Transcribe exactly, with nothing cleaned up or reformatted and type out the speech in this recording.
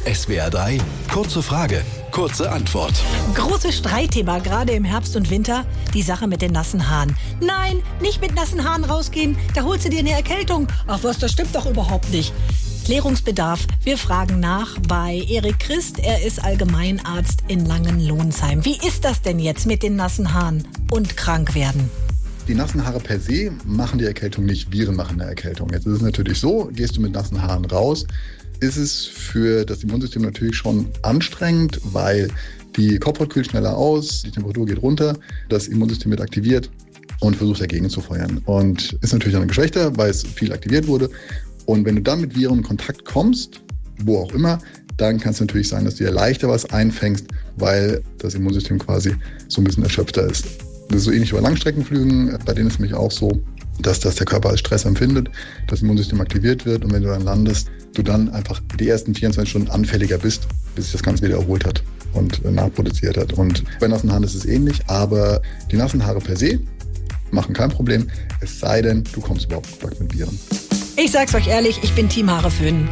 S W R drei, kurze Frage, kurze Antwort. Großes Streitthema, gerade im Herbst und Winter, die Sache mit den nassen Haaren. Nein, nicht mit nassen Haaren rausgehen, da holst du dir eine Erkältung. Ach was, das stimmt doch überhaupt nicht. Klärungsbedarf. Wir fragen nach bei Erik Christ. Er ist Allgemeinarzt in Langenlohnsheim. Wie ist das denn jetzt mit den nassen Haaren und krank werden? Die nassen Haare per se machen die Erkältung nicht, Viren machen eine Erkältung. Jetzt ist es natürlich so, gehst du mit nassen Haaren raus, ist es für das Immunsystem natürlich schon anstrengend, weil die Kopfhaut kühlt schneller aus, die Temperatur geht runter, das Immunsystem wird aktiviert und versucht dagegen zu feuern. Und ist natürlich dann geschwächter, weil es viel aktiviert wurde. Und wenn du dann mit Viren in Kontakt kommst, wo auch immer, dann kann es natürlich sein, dass du dir leichter was einfängst, weil das Immunsystem quasi so ein bisschen erschöpfter ist. Das ist so ähnlich bei Langstreckenflügen, bei denen ist es nämlich auch so, dass das der Körper als Stress empfindet, das Immunsystem aktiviert wird und wenn du dann landest, du dann einfach die ersten vierundzwanzig Stunden anfälliger bist, bis sich das Ganze wieder erholt hat und nachproduziert hat. Und bei nassen Haaren ist es ähnlich, aber die nassen Haare per se machen kein Problem, es sei denn, du kommst überhaupt in Kontakt mit Viren. Ich sag's euch ehrlich, ich bin Team Haare föhnen.